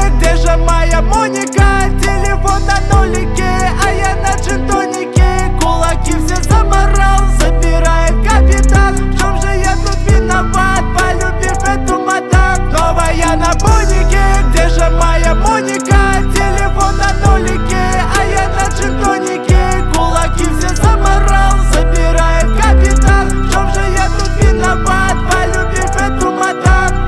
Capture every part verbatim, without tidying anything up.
где же моя Моника? Телефон на нолике, а я на джин-тонике. Кулаки все заморал, забирает капитан. В чем же я тут виноват, полюбив эту мадам? Снова я на бонике, где же моя Моника? Телефон на нолике, а я на джин-тонике. Кулаки все заморал, забирает капитан. В чем же я тут виноват, полюбив эту мадам?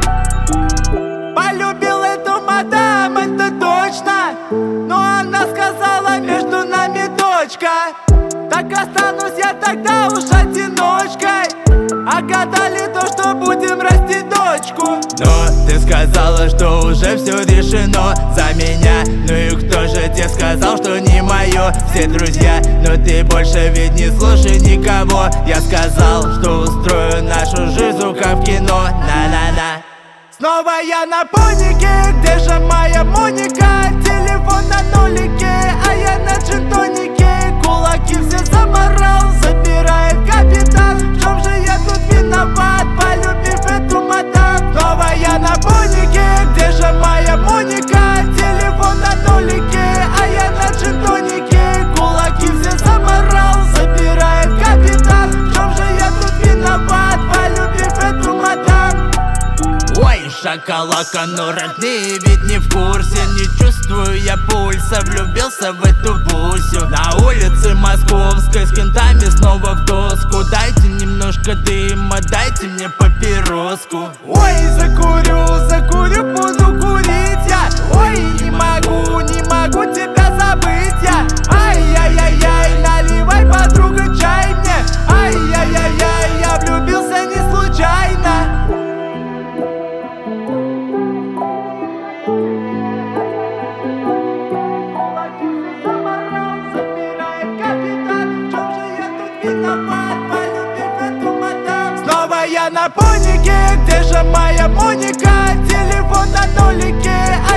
Полюбил эту мадам, это точно. Но она сказала, между нами дочка. Так останусь я тогда уж одиночкой. А гадали то, что будем растить дочку. Но ты сказала, что уже все решено за меня. Ну и кто же тебе сказал, что не мое? Все друзья, но ты больше ведь не слушай никого. Я сказал, что устрою нашу жизнь как в кино. На-на-на. Снова я на бонике, где же моя Моника? Телефон на нолике, а я на джин-тонике. Кулаки все заморал, забирает капитан. В чем же я тут виноват, полюбив эту мадам? Снова я на бонике, где же моя Моника? Телефон на нолике, а я на джин-тонике. Кулаки все заморал, забирает капитан. В чем же я тут виноват, полюбив эту мадам? Ой, шоколадка, но родные ведь не в курсе. Не чувствую я пульса, влюбился в эту бусю. На улице Московской с кентами снова в доску. Дайте немножко дыма, дайте мне папироску. Ой, закурю, закурю, буду курить я. Ой, не могу, не могу тебя забыть я. Ай-яй-яй-яй, наливай, подруга, чай мне. Ай-яй-яй-яй, я влюбился не случайно. Снова я на бонике, где же моя Моника? Телефон на нолике,